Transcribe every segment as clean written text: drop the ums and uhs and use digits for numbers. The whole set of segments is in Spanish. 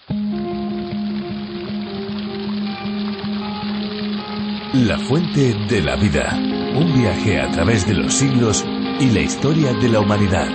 La fuente de la vida. Un viaje a través de los siglos y la historia de la humanidad.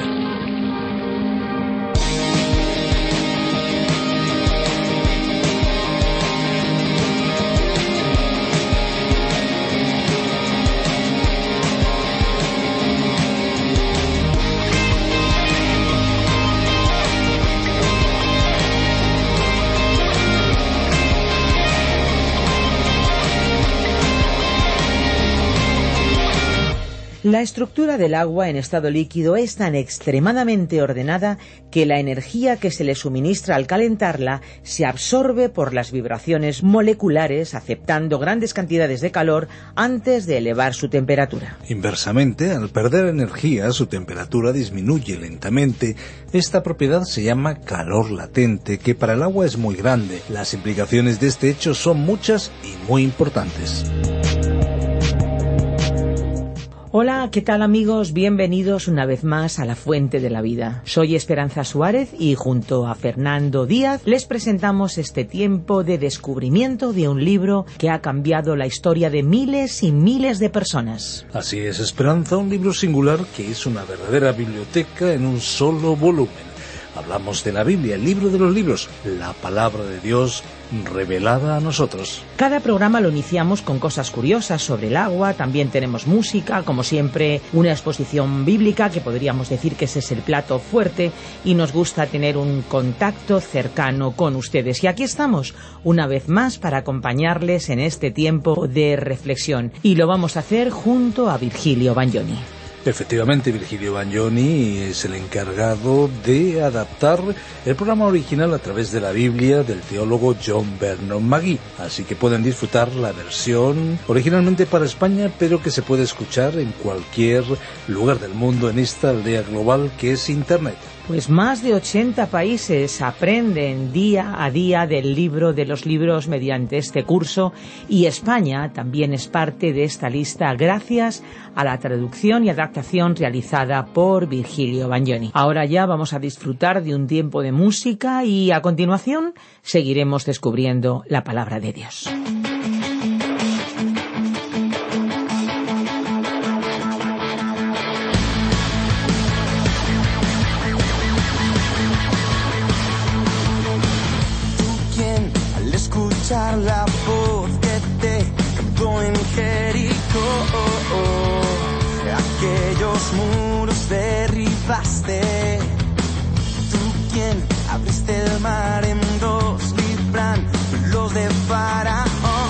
La estructura del agua en estado líquido es tan extremadamente ordenada que la energía que se le suministra al calentarla se absorbe por las vibraciones moleculares, aceptando grandes cantidades de calor antes de elevar su temperatura. Inversamente, al perder energía, su temperatura disminuye lentamente. Esta propiedad se llama calor latente, que para el agua es muy grande. Las implicaciones de este hecho son muchas y muy importantes. Hola, ¿qué tal amigos? Bienvenidos una vez más a La Fuente de la Vida. Soy Esperanza Suárez y junto a Fernando Díaz les presentamos este tiempo de descubrimiento de un libro que ha cambiado la historia de miles y miles de personas. Así es, Esperanza, un libro singular que es una verdadera biblioteca en un solo volumen. Hablamos de la Biblia, el libro de los libros, la palabra de Dios revelada a nosotros. Cada programa lo iniciamos con cosas curiosas sobre el agua, también tenemos música, como siempre una exposición bíblica, que podríamos decir que ese es el plato fuerte, y nos gusta tener un contacto cercano con ustedes. Y aquí estamos, una vez más, para acompañarles en este tiempo de reflexión, y lo vamos a hacer junto a Virgilio Bagnoni. Efectivamente, Virgilio Bagnoni es el encargado de adaptar el programa original a través de la Biblia del teólogo John Vernon Magee. Así que pueden disfrutar la versión originalmente para España, pero que se puede escuchar en cualquier lugar del mundo en esta aldea global que es Internet. Pues más de 80 países aprenden día a día del libro de los libros mediante este curso, y España también es parte de esta lista gracias a la traducción y adaptación realizada por Virgilio Bagnoni. Ahora ya vamos a disfrutar de un tiempo de música y a continuación seguiremos descubriendo la palabra de Dios. La voz que te cantó en Jericó, aquellos muros derribaste, tú quien abriste el mar en dos, librándolos de Faraón,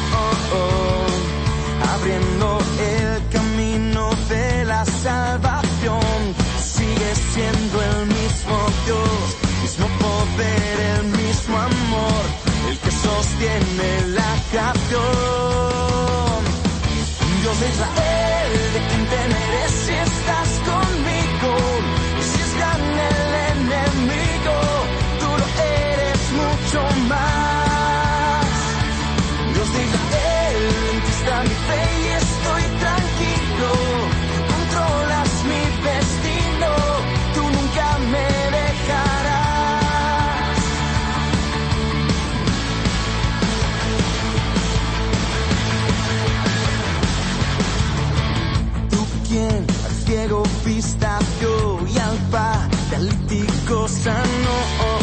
abriendo el camino de la salvación. Sigues siendo el mismo Dios, mismo poder, el mismo amor, el que sostiene la creación. Dios de Israel, ¿de quién temeré si estás conmigo? Si es grande el enemigo, tú lo eres mucho más. Dios de Israel, en ti está mi fe y estoy tranquilo. Controlas mi destino, tú nunca me dejarás. Quien al ciego vista dio y al paralítico sanó,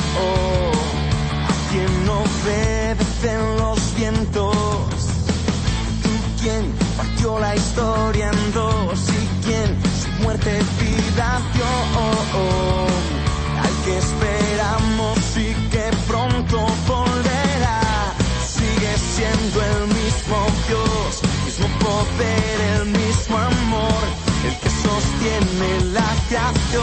a quien no obedecen los vientos, tú quien partió la historia en dos y quien su muerte vida dio, al que esperamos y que pronto volverá. Sigue siendo el mismo Dios, mismo poder, el mismo amor, el que sostiene la creación.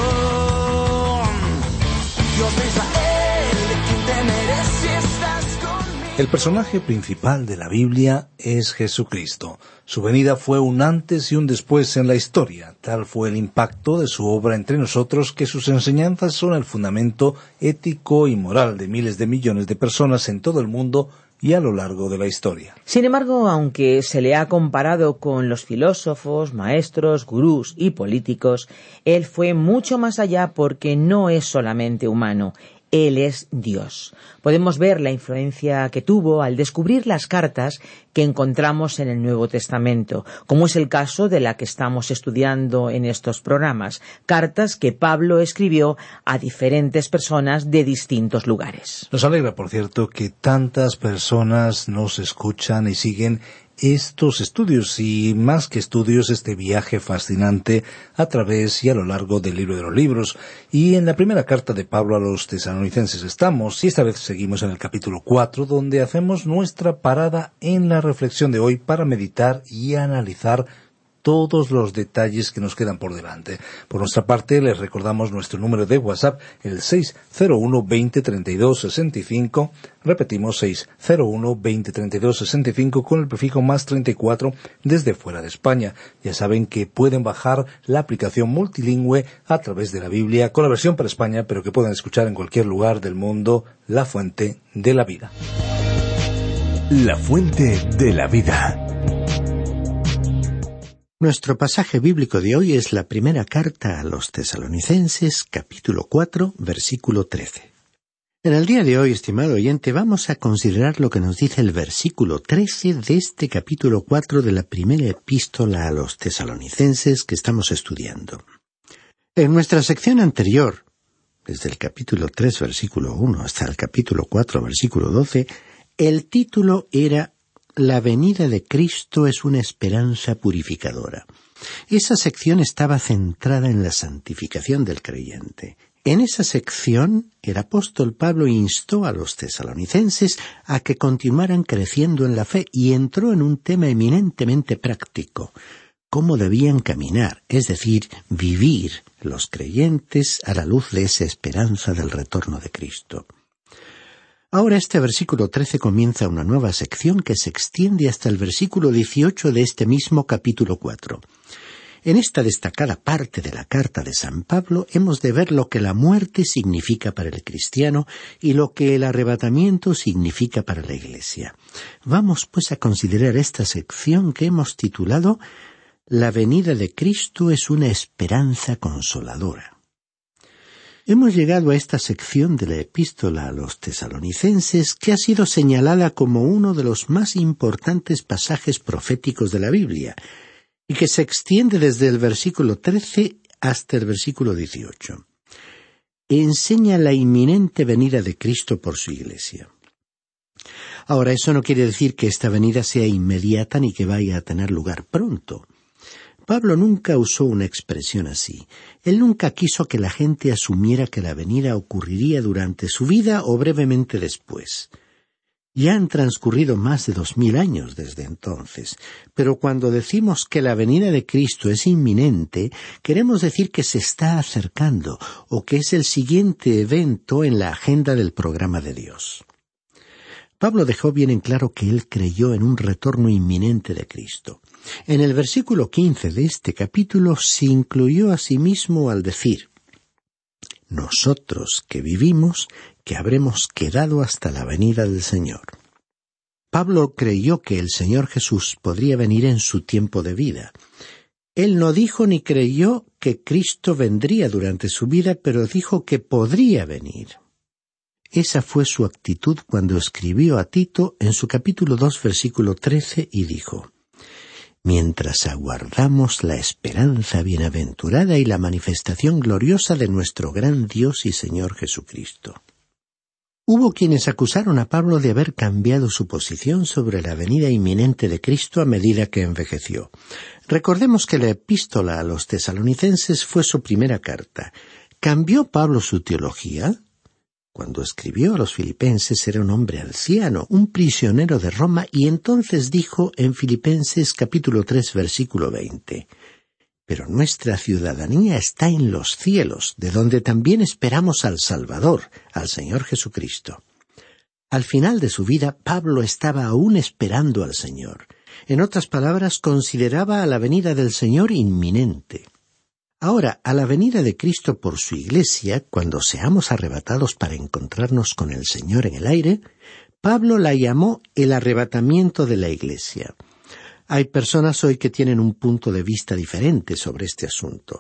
Dios de Israel, ¿de quién temeré si estás conmigo? El personaje principal de la Biblia es Jesucristo. Su venida fue un antes y un después en la historia. Tal fue el impacto de su obra entre nosotros que sus enseñanzas son el fundamento ético y moral de miles de millones de personas en todo el mundo y a lo largo de la historia. Sin embargo, aunque se le ha comparado con los filósofos, maestros, gurús y políticos, él fue mucho más allá porque no es solamente humano, Él es Dios. Podemos ver la influencia que tuvo al descubrir las cartas que encontramos en el Nuevo Testamento, como es el caso de la que estamos estudiando en estos programas, cartas que Pablo escribió a diferentes personas de distintos lugares. Nos alegra, por cierto, que tantas personas nos escuchan y siguen estos estudios, y más que estudios, este viaje fascinante a través y a lo largo del libro de los libros. Y en la primera carta de Pablo a los tesalonicenses estamos, y esta vez seguimos en el capítulo 4, donde hacemos nuestra parada en la reflexión de hoy para meditar y analizar todos los detalles que nos quedan por delante. Por nuestra parte, les recordamos nuestro número de WhatsApp, el 601-2032-65. Repetimos, 601-2032-65 con el prefijo más 34 desde fuera de España. Ya saben que pueden bajar la aplicación multilingüe a través de la Biblia con la versión para España, pero que pueden escuchar en cualquier lugar del mundo, La Fuente de la Vida. La Fuente de la Vida. Nuestro pasaje bíblico de hoy es la primera carta a los tesalonicenses, capítulo 4, versículo 13. En el día de hoy, estimado oyente, vamos a considerar lo que nos dice el versículo 13 de este capítulo 4 de la primera epístola a los tesalonicenses que estamos estudiando. En nuestra sección anterior, desde el capítulo 3, versículo 1 hasta el capítulo 4, versículo 12, el título era La venida de Cristo es una esperanza purificadora. Esa sección estaba centrada en la santificación del creyente. En esa sección, el apóstol Pablo instó a los tesalonicenses a que continuaran creciendo en la fe y entró en un tema eminentemente práctico: cómo debían caminar, es decir, vivir los creyentes a la luz de esa esperanza del retorno de Cristo. Ahora este versículo 13 comienza una nueva sección que se extiende hasta el versículo 18 de este mismo capítulo 4. En esta destacada parte de la carta de San Pablo hemos de ver lo que la muerte significa para el cristiano y lo que el arrebatamiento significa para la Iglesia. Vamos pues a considerar esta sección que hemos titulado La venida de Cristo es una esperanza consoladora. Hemos llegado a esta sección de la epístola a los tesalonicenses que ha sido señalada como uno de los más importantes pasajes proféticos de la Biblia y que se extiende desde el versículo 13 hasta el versículo 18. Enseña la inminente venida de Cristo por su Iglesia. Ahora, eso no quiere decir que esta venida sea inmediata ni que vaya a tener lugar pronto. Pablo nunca usó una expresión así. Él nunca quiso que la gente asumiera que la venida ocurriría durante su vida o brevemente después. Ya han transcurrido más de 2000 años desde entonces, pero cuando decimos que la venida de Cristo es inminente, queremos decir que se está acercando o que es el siguiente evento en la agenda del programa de Dios. Pablo dejó bien en claro que él creyó en un retorno inminente de Cristo. En el versículo 15 de este capítulo se incluyó a sí mismo al decir: nosotros que vivimos, que habremos quedado hasta la venida del Señor. Pablo creyó que el Señor Jesús podría venir en su tiempo de vida. Él no dijo ni creyó que Cristo vendría durante su vida, pero dijo que podría venir. Esa fue su actitud cuando escribió a Tito en su capítulo 2, versículo 13, y dijo: mientras aguardamos la esperanza bienaventurada y la manifestación gloriosa de nuestro gran Dios y Señor Jesucristo. Hubo quienes acusaron a Pablo de haber cambiado su posición sobre la venida inminente de Cristo a medida que envejeció. Recordemos que la epístola a los tesalonicenses fue su primera carta. ¿Cambió Pablo su teología? Cuando escribió a los filipenses era un hombre anciano, un prisionero de Roma, y entonces dijo en Filipenses capítulo 3, versículo 20: pero nuestra ciudadanía está en los cielos, de donde también esperamos al Salvador, al Señor Jesucristo. Al final de su vida, Pablo estaba aún esperando al Señor. En otras palabras, consideraba a la venida del Señor inminente. Ahora, a la venida de Cristo por su Iglesia, cuando seamos arrebatados para encontrarnos con el Señor en el aire, Pablo la llamó el arrebatamiento de la Iglesia. Hay personas hoy que tienen un punto de vista diferente sobre este asunto.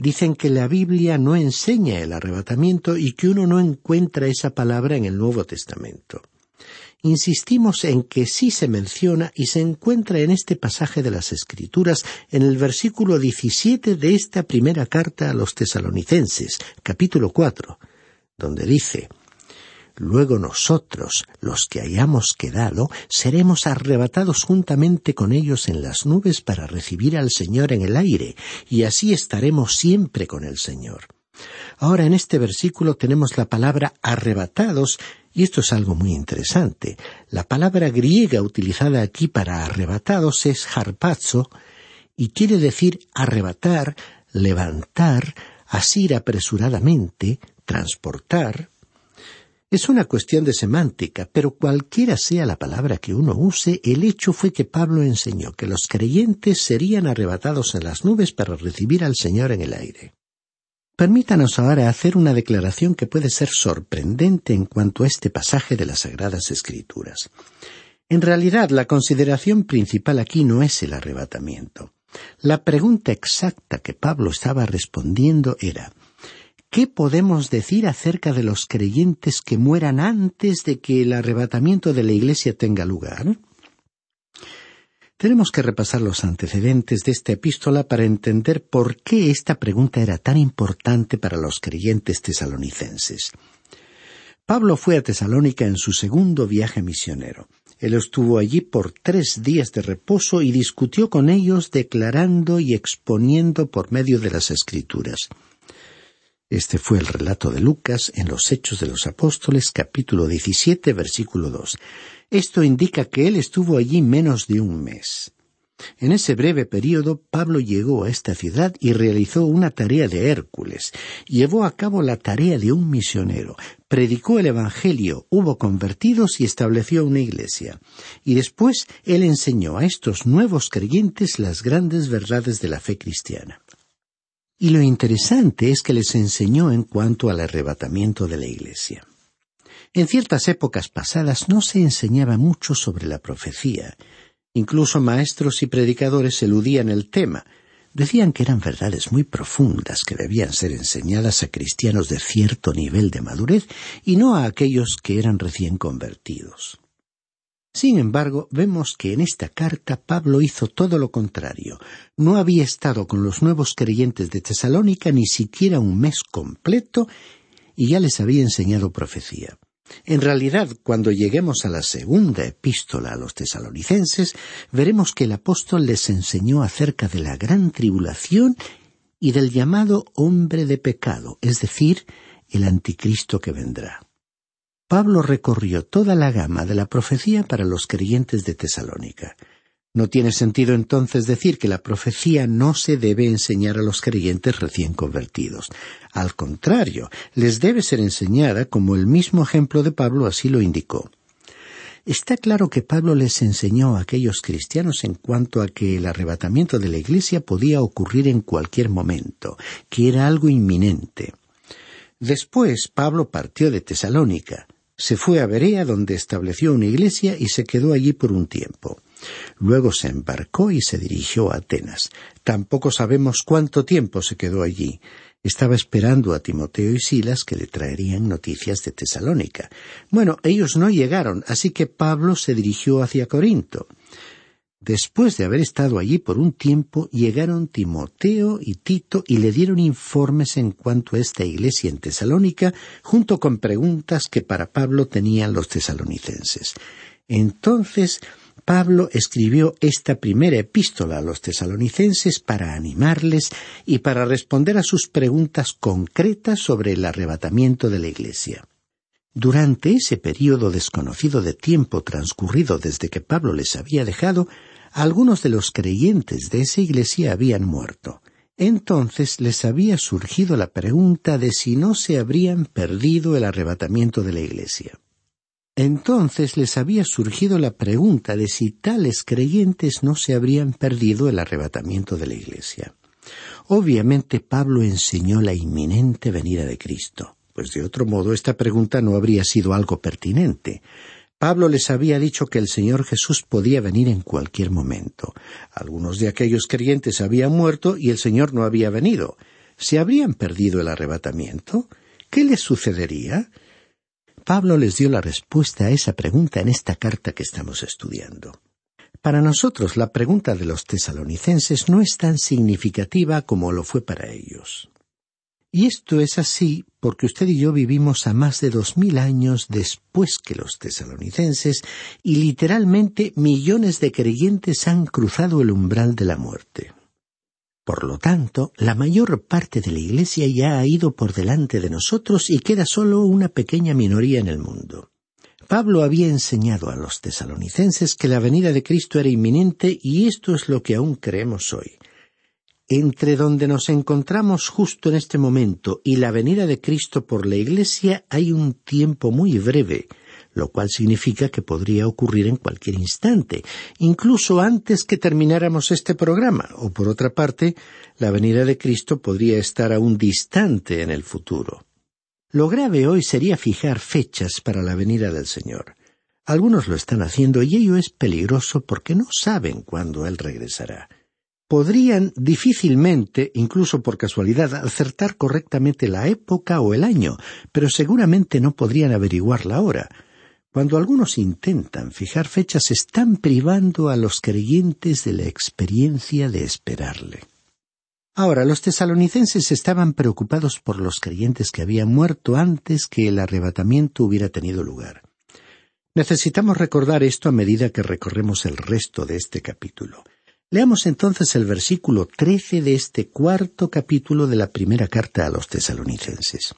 Dicen que la Biblia no enseña el arrebatamiento y que uno no encuentra esa palabra en el Nuevo Testamento. Insistimos en que sí se menciona y se encuentra en este pasaje de las Escrituras, en el versículo 17 de esta primera carta a los Tesalonicenses, capítulo 4, donde dice: «Luego nosotros, los que hayamos quedado, seremos arrebatados juntamente con ellos en las nubes para recibir al Señor en el aire, y así estaremos siempre con el Señor». Ahora, en este versículo tenemos la palabra arrebatados, y esto es algo muy interesante. La palabra griega utilizada aquí para arrebatados es harpazo, y quiere decir arrebatar, levantar, asir apresuradamente, transportar. Es una cuestión de semántica, pero cualquiera sea la palabra que uno use, el hecho fue que Pablo enseñó que los creyentes serían arrebatados en las nubes para recibir al Señor en el aire. Permítanos ahora hacer una declaración que puede ser sorprendente en cuanto a este pasaje de las Sagradas Escrituras. En realidad, la consideración principal aquí no es el arrebatamiento. La pregunta exacta que Pablo estaba respondiendo era: ¿qué podemos decir acerca de los creyentes que mueran antes de que el arrebatamiento de la Iglesia tenga lugar? Tenemos que repasar los antecedentes de esta epístola para entender por qué esta pregunta era tan importante para los creyentes tesalonicenses. Pablo fue a Tesalónica en su segundo viaje misionero. Él estuvo allí por 3 días de reposo y discutió con ellos, declarando y exponiendo por medio de las Escrituras. Este fue el relato de Lucas en los Hechos de los Apóstoles, capítulo 17, versículo 2. Esto indica que él estuvo allí menos de un mes. En ese breve período, Pablo llegó a esta ciudad y realizó una tarea de Hércules. Llevó a cabo la tarea de un misionero, predicó el Evangelio, hubo convertidos y estableció una iglesia. Y después, él enseñó a estos nuevos creyentes las grandes verdades de la fe cristiana. Y lo interesante es que les enseñó en cuanto al arrebatamiento de la iglesia. En ciertas épocas pasadas no se enseñaba mucho sobre la profecía. Incluso maestros y predicadores eludían el tema. Decían que eran verdades muy profundas que debían ser enseñadas a cristianos de cierto nivel de madurez y no a aquellos que eran recién convertidos. Sin embargo, vemos que en esta carta Pablo hizo todo lo contrario. No había estado con los nuevos creyentes de Tesalónica ni siquiera un mes completo y ya les había enseñado profecía. En realidad, cuando lleguemos a la segunda epístola a los tesalonicenses, veremos que el apóstol les enseñó acerca de la gran tribulación y del llamado hombre de pecado, es decir, el anticristo que vendrá. Pablo recorrió toda la gama de la profecía para los creyentes de Tesalónica. No tiene sentido entonces decir que la profecía no se debe enseñar a los creyentes recién convertidos. Al contrario, les debe ser enseñada como el mismo ejemplo de Pablo así lo indicó. Está claro que Pablo les enseñó a aquellos cristianos en cuanto a que el arrebatamiento de la iglesia podía ocurrir en cualquier momento, que era algo inminente. Después, Pablo partió de Tesalónica, se fue a Berea donde estableció una iglesia y se quedó allí por un tiempo. Luego se embarcó y se dirigió a Atenas. Tampoco sabemos cuánto tiempo se quedó allí. Estaba esperando a Timoteo y Silas que le traerían noticias de Tesalónica. Bueno, ellos no llegaron, así que Pablo se dirigió hacia Corinto. Después de haber estado allí por un tiempo, llegaron Timoteo y Tito y le dieron informes en cuanto a esta iglesia en Tesalónica, junto con preguntas que para Pablo tenían los tesalonicenses. Entonces, Pablo escribió esta primera epístola a los tesalonicenses para animarles y para responder a sus preguntas concretas sobre el arrebatamiento de la iglesia. Durante ese período desconocido de tiempo transcurrido desde que Pablo les había dejado, algunos de los creyentes de esa iglesia habían muerto. Entonces les había surgido la pregunta de si no se habrían perdido el arrebatamiento de la iglesia. Entonces les había surgido la pregunta de si tales creyentes no se habrían perdido el arrebatamiento de la iglesia. Obviamente Pablo enseñó la inminente venida de Cristo, pues de otro modo esta pregunta no habría sido algo pertinente. Pablo les había dicho que el Señor Jesús podía venir en cualquier momento. Algunos de aquellos creyentes habían muerto y el Señor no había venido. ¿Se habrían perdido el arrebatamiento? ¿Qué les sucedería? Pablo les dio la respuesta a esa pregunta en esta carta que estamos estudiando. Para nosotros, la pregunta de los tesalonicenses no es tan significativa como lo fue para ellos. Y esto es así porque usted y yo vivimos a más de 2000 años después que los tesalonicenses, y literalmente millones de creyentes han cruzado el umbral de la muerte. Por lo tanto, la mayor parte de la Iglesia ya ha ido por delante de nosotros y queda solo una pequeña minoría en el mundo. Pablo había enseñado a los tesalonicenses que la venida de Cristo era inminente, y esto es lo que aún creemos hoy. Entre donde nos encontramos justo en este momento y la venida de Cristo por la Iglesia hay un tiempo muy breve, lo cual significa que podría ocurrir en cualquier instante, incluso antes que termináramos este programa, o por otra parte, la venida de Cristo podría estar aún distante en el futuro. Lo grave hoy sería fijar fechas para la venida del Señor. Algunos lo están haciendo y ello es peligroso porque no saben cuándo Él regresará. Podrían difícilmente, incluso por casualidad, acertar correctamente la época o el año, pero seguramente no podrían averiguar la hora. Cuando algunos intentan fijar fechas, están privando a los creyentes de la experiencia de esperarle. Ahora, los tesalonicenses estaban preocupados por los creyentes que habían muerto antes que el arrebatamiento hubiera tenido lugar. Necesitamos recordar esto a medida que recorremos el resto de este capítulo. Leamos entonces el versículo 13 de este 4º capítulo de la primera carta a los tesalonicenses.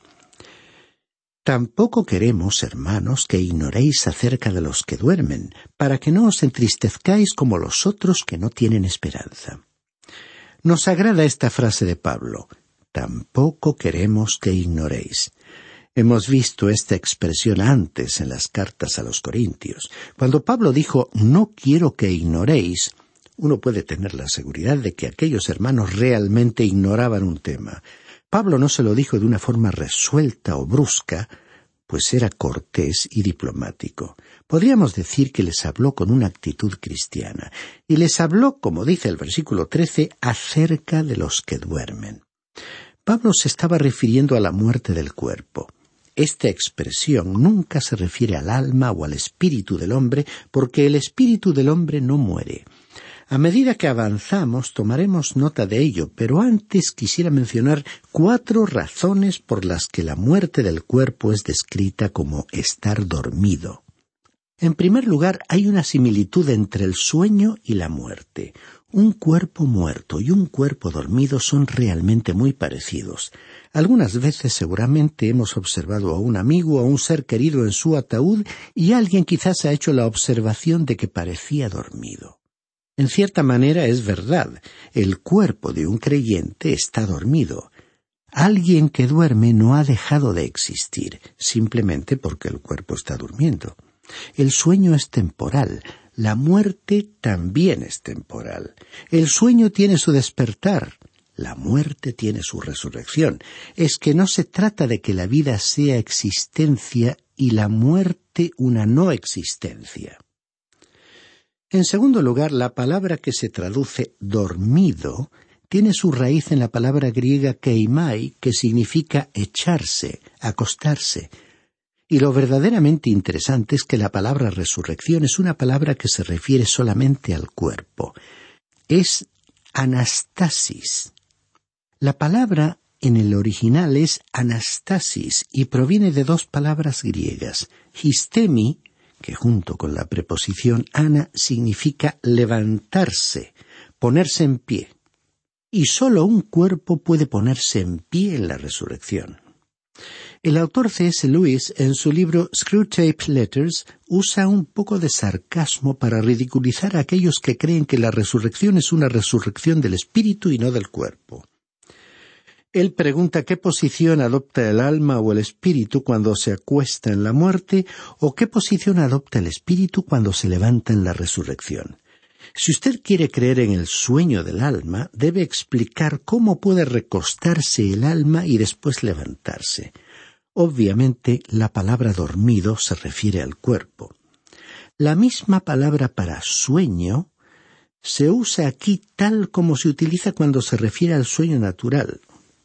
Tampoco queremos, hermanos, que ignoréis acerca de los que duermen, para que no os entristezcáis como los otros que no tienen esperanza. Nos agrada esta frase de Pablo: tampoco queremos que ignoréis. Hemos visto esta expresión antes en las cartas a los Corintios. Cuando Pablo dijo, no quiero que ignoréis, uno puede tener la seguridad de que aquellos hermanos realmente ignoraban un tema. Pablo no se lo dijo de una forma resuelta o brusca, pues era cortés y diplomático. Podríamos decir que les habló con una actitud cristiana, y les habló, como dice el versículo 13, acerca de los que duermen. Pablo se estaba refiriendo a la muerte del cuerpo. Esta expresión nunca se refiere al alma o al espíritu del hombre, porque el espíritu del hombre no muere. A medida que avanzamos tomaremos nota de ello, pero antes quisiera mencionar 4 razones por las que la muerte del cuerpo es descrita como estar dormido. En primer lugar, hay una similitud entre el sueño y la muerte. Un cuerpo muerto y un cuerpo dormido son realmente muy parecidos. Algunas veces seguramente hemos observado a un amigo o a un ser querido en su ataúd y alguien quizás ha hecho la observación de que parecía dormido. En cierta manera es verdad, el cuerpo de un creyente está dormido. Alguien que duerme no ha dejado de existir, simplemente porque el cuerpo está durmiendo. El sueño es temporal, la muerte también es temporal. El sueño tiene su despertar, la muerte tiene su resurrección. Es que no se trata de que la vida sea existencia y la muerte una no existencia. En segundo lugar, la palabra que se traduce dormido tiene su raíz en la palabra griega keimai, que significa echarse, acostarse. Y lo verdaderamente interesante es que la palabra resurrección es una palabra que se refiere solamente al cuerpo. Es anastasis. La palabra en el original es anastasis y proviene de 2 palabras griegas, histemi, que junto con la preposición ana significa levantarse, ponerse en pie. Y solo un cuerpo puede ponerse en pie en la resurrección. El autor C.S. Lewis, en su libro Screwtape Letters, usa un poco de sarcasmo para ridiculizar a aquellos que creen que la resurrección es una resurrección del espíritu y no del cuerpo. Él pregunta qué posición adopta el alma o el espíritu cuando se acuesta en la muerte, o qué posición adopta el espíritu cuando se levanta en la resurrección. Si usted quiere creer en el sueño del alma, debe explicar cómo puede recostarse el alma y después levantarse. Obviamente, la palabra dormido se refiere al cuerpo. La misma palabra para sueño se usa aquí tal como se utiliza cuando se refiere al sueño natural.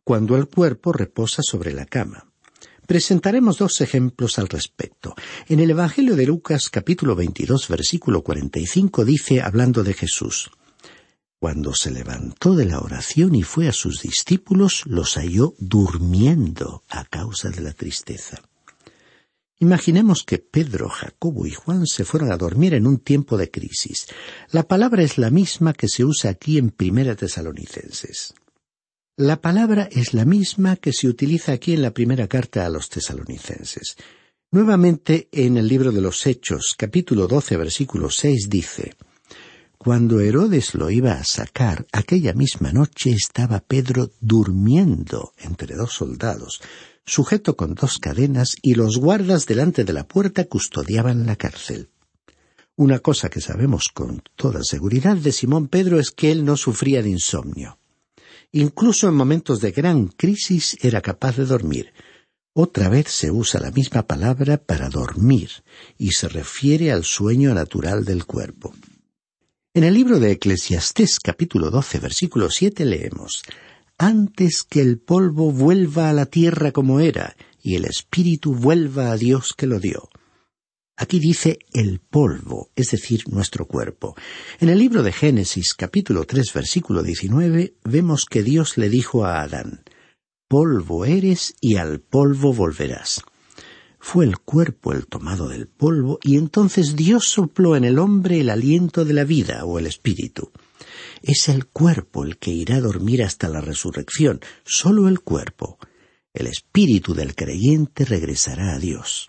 cuando el cuerpo reposa sobre la cama. Presentaremos 2 ejemplos al respecto. En el Evangelio de Lucas, capítulo 22, versículo 45, dice, hablando de Jesús: «Cuando se levantó de la oración y fue a sus discípulos, los halló durmiendo a causa de la tristeza». Imaginemos que Pedro, Jacobo y Juan se fueron a dormir en un tiempo de crisis. La palabra es la misma que se usa aquí en 1 Tesalonicenses. La palabra es la misma que se utiliza aquí en la primera carta a los Tesalonicenses. Nuevamente, en el libro de los Hechos, capítulo 12, versículo 6, dice: «Cuando Herodes lo iba a sacar, aquella misma noche estaba Pedro durmiendo entre 2 soldados, sujeto con 2 cadenas, y los guardas delante de la puerta custodiaban la cárcel». Una cosa que sabemos con toda seguridad de Simón Pedro es que él no sufría de insomnio. Incluso en momentos de gran crisis era capaz de dormir. Otra vez se usa la misma palabra para dormir, y se refiere al sueño natural del cuerpo. En el libro de Eclesiastés, capítulo 12, versículo 7, leemos: «Antes que el polvo vuelva a la tierra como era, y el espíritu vuelva a Dios que lo dio». Aquí dice el polvo, es decir, nuestro cuerpo. En el libro de Génesis, capítulo 3, versículo 19, vemos que Dios le dijo a Adán: «Polvo eres y al polvo volverás». Fue el cuerpo el tomado del polvo, y entonces Dios sopló en el hombre el aliento de la vida o el espíritu. Es el cuerpo el que irá a dormir hasta la resurrección, solo el cuerpo. El espíritu del creyente regresará a Dios.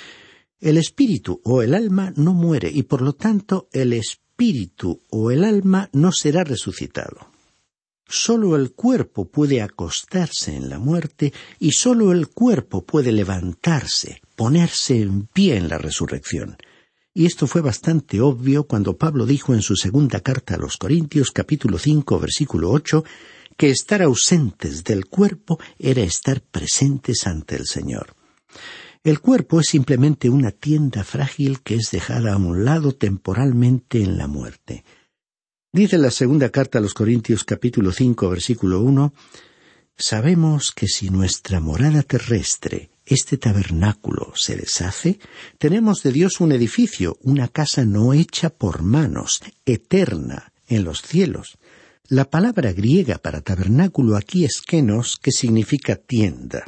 El espíritu o el alma no muere, y por lo tanto el espíritu o el alma no será resucitado. Solo el cuerpo puede acostarse en la muerte, y solo el cuerpo puede levantarse, ponerse en pie en la resurrección. Y esto fue bastante obvio cuando Pablo dijo en su segunda carta a los Corintios, capítulo 5, versículo 8, que estar ausentes del cuerpo era estar presentes ante el Señor. El cuerpo es simplemente una tienda frágil que es dejada a un lado temporalmente en la muerte. Dice la segunda carta a los Corintios, capítulo 5, versículo 1, «Sabemos que si nuestra morada terrestre, este tabernáculo, se deshace, tenemos de Dios un edificio, una casa no hecha por manos, eterna, en los cielos». La palabra griega para tabernáculo aquí es kenos, que significa tienda.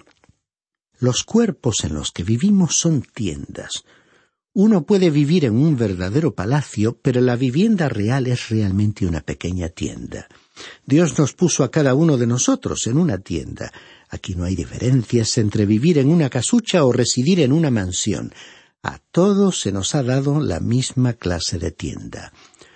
Los cuerpos en los que vivimos son tiendas. Uno puede vivir en un verdadero palacio, pero la vivienda real es realmente una pequeña tienda. Dios nos puso a cada uno de nosotros en una tienda. Aquí no hay diferencias entre vivir en una casucha o residir en una mansión. A todos se nos ha dado la misma clase de tienda.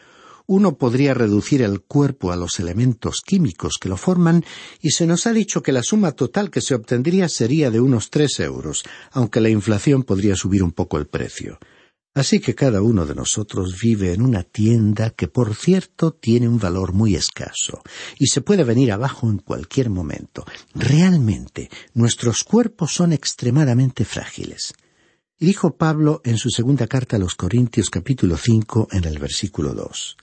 Uno podría reducir el cuerpo a los elementos químicos que lo forman, y se nos ha dicho que la suma total que se obtendría sería de unos 3 euros, aunque la inflación podría subir un poco el precio. Así que cada uno de nosotros vive en una tienda que, por cierto, tiene un valor muy escaso, y se puede venir abajo en cualquier momento. Realmente, nuestros cuerpos son extremadamente frágiles. Y dijo Pablo en su segunda carta a los Corintios, capítulo 5, en el versículo 2.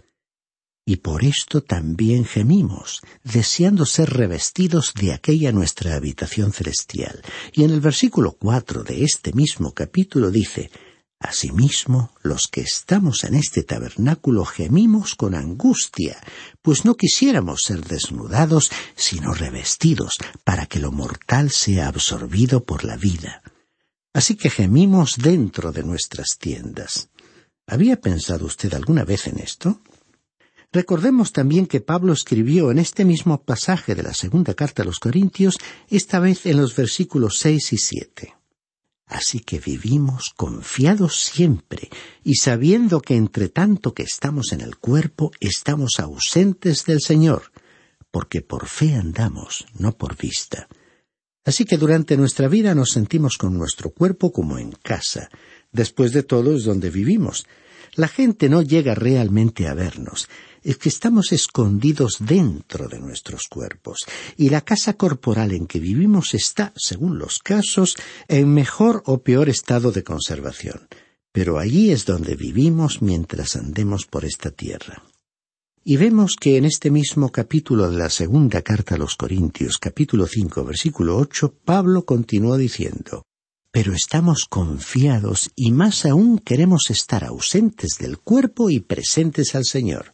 «Y por esto también gemimos, deseando ser revestidos de aquella nuestra habitación celestial». Y en el versículo 4 de este mismo capítulo dice: «Asimismo, los que estamos en este tabernáculo gemimos con angustia, pues no quisiéramos ser desnudados, sino revestidos, para que lo mortal sea absorbido por la vida». Así que gemimos dentro de nuestras tiendas. ¿Había pensado usted alguna vez en esto? Recordemos también que Pablo escribió en este mismo pasaje de la segunda carta a los Corintios, esta vez en los versículos 6 y 7. «Así que vivimos confiados siempre, y sabiendo que entre tanto que estamos en el cuerpo, estamos ausentes del Señor, porque por fe andamos, no por vista». Así que durante nuestra vida nos sentimos con nuestro cuerpo como en casa. Después de todo es donde vivimos. La gente no llega realmente a vernos. Es que estamos escondidos dentro de nuestros cuerpos. Y la casa corporal en que vivimos está, según los casos, en mejor o peor estado de conservación. Pero allí es donde vivimos mientras andemos por esta tierra. Y vemos que en este mismo capítulo de la segunda carta a los Corintios, capítulo 5, versículo 8, Pablo continuó diciendo: «Pero estamos confiados y más aún queremos estar ausentes del cuerpo y presentes al Señor».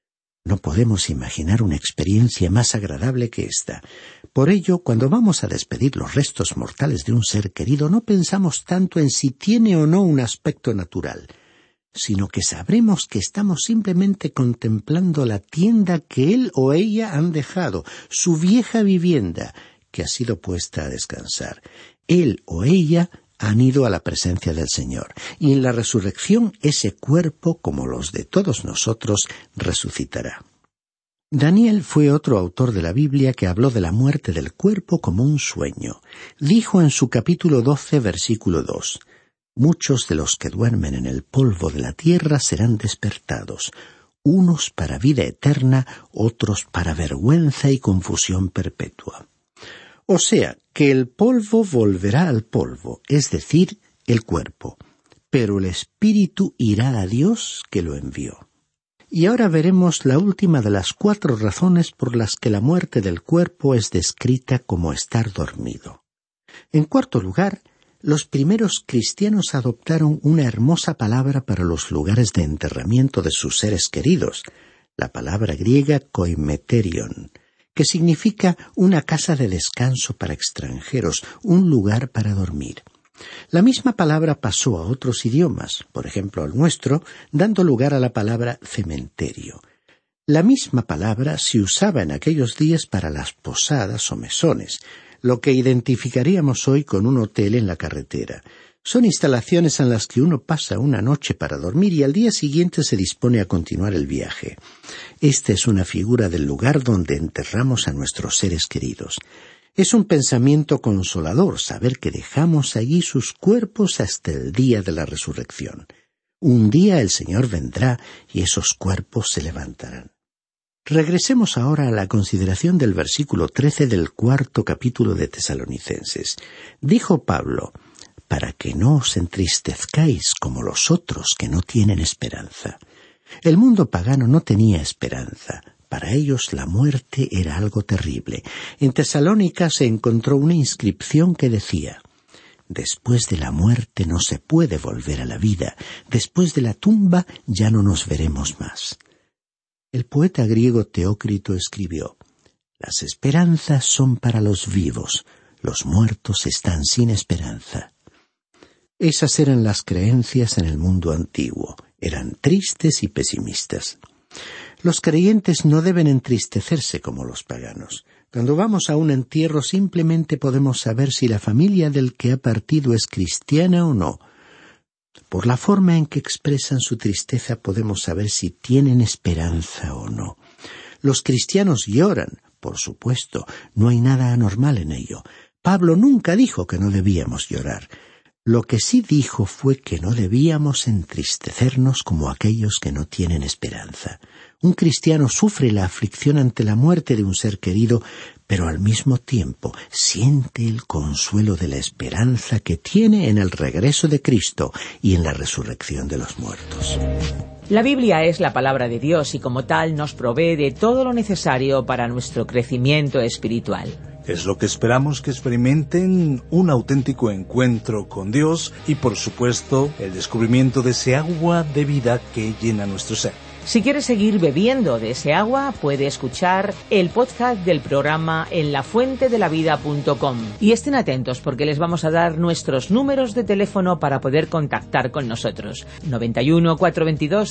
No podemos imaginar una experiencia más agradable que esta. Por ello, cuando vamos a despedir los restos mortales de un ser querido, no pensamos tanto en si tiene o no un aspecto natural, sino que sabremos que estamos simplemente contemplando la tienda que él o ella han dejado, su vieja vivienda, que ha sido puesta a descansar. Él o ella han ido a la presencia del Señor, y en la resurrección ese cuerpo, como los de todos nosotros, resucitará. Daniel fue otro autor de la Biblia que habló de la muerte del cuerpo como un sueño. Dijo en su capítulo 12, versículo 2: «Muchos de los que duermen en el polvo de la tierra serán despertados, unos para vida eterna, otros para vergüenza y confusión perpetua». O sea, que el polvo volverá al polvo, es decir, el cuerpo, pero el espíritu irá a Dios que lo envió. Y ahora veremos la última de las 4 razones por las que la muerte del cuerpo es descrita como estar dormido. En cuarto lugar, los primeros cristianos adoptaron una hermosa palabra para los lugares de enterramiento de sus seres queridos, la palabra griega koimeterion, que significa una casa de descanso para extranjeros, un lugar para dormir. La misma palabra pasó a otros idiomas, por ejemplo al nuestro, dando lugar a la palabra cementerio. La misma palabra se usaba en aquellos días para las posadas o mesones, lo que identificaríamos hoy con un hotel en la carretera. Son instalaciones en las que uno pasa una noche para dormir y al día siguiente se dispone a continuar el viaje. Esta es una figura del lugar donde enterramos a nuestros seres queridos. Es un pensamiento consolador saber que dejamos allí sus cuerpos hasta el día de la resurrección. Un día el Señor vendrá y esos cuerpos se levantarán. Regresemos ahora a la consideración del versículo 13 del 4º capítulo de Tesalonicenses. Dijo Pablo: «Para que no os entristezcáis como los otros que no tienen esperanza». El mundo pagano no tenía esperanza. Para ellos la muerte era algo terrible. En Tesalónica se encontró una inscripción que decía: «Después de la muerte no se puede volver a la vida. Después de la tumba ya no nos veremos más». El poeta griego Teócrito escribió: «Las esperanzas son para los vivos. Los muertos están sin esperanza». Esas eran las creencias en el mundo antiguo. Eran tristes y pesimistas. Los creyentes no deben entristecerse como los paganos. Cuando vamos a un entierro simplemente podemos saber si la familia del que ha partido es cristiana o no. Por la forma en que expresan su tristeza podemos saber si tienen esperanza o no. Los cristianos lloran, por supuesto, no hay nada anormal en ello. Pablo nunca dijo que no debíamos llorar. Lo que sí dijo fue que no debíamos entristecernos como aquellos que no tienen esperanza. Un cristiano sufre la aflicción ante la muerte de un ser querido, pero al mismo tiempo siente el consuelo de la esperanza que tiene en el regreso de Cristo y en la resurrección de los muertos. La Biblia es la palabra de Dios y como tal nos provee de todo lo necesario para nuestro crecimiento espiritual. Es lo que esperamos que experimenten un auténtico encuentro con Dios y, por supuesto, el descubrimiento de ese agua de vida que llena nuestro ser. Si quieres seguir bebiendo de ese agua, puede escuchar el podcast del programa en lafuentedelavida.com. Y estén atentos porque les vamos a dar nuestros números de teléfono para poder contactar con nosotros. 91 422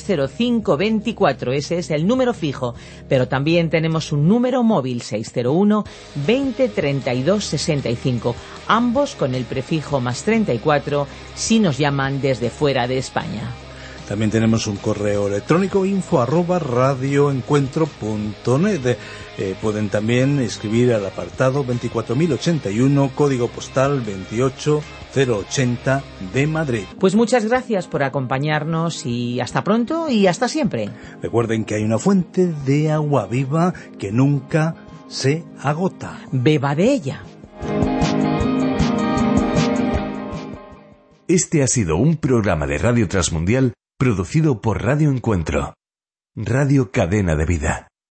0524, ese es el número fijo, pero también tenemos un número móvil 601 20 32 65, ambos con el prefijo más 34 si nos llaman desde fuera de España. También tenemos un correo electrónico info@radioencuentro.net. Pueden también escribir al apartado 24081, código postal 28080 de Madrid. Pues muchas gracias por acompañarnos y hasta pronto y hasta siempre. Recuerden que hay una fuente de agua viva que nunca se agota. Beba de ella. Este ha sido un programa de Radio Transmundial producido por Radio Encuentro. Radio Cadena de Vida.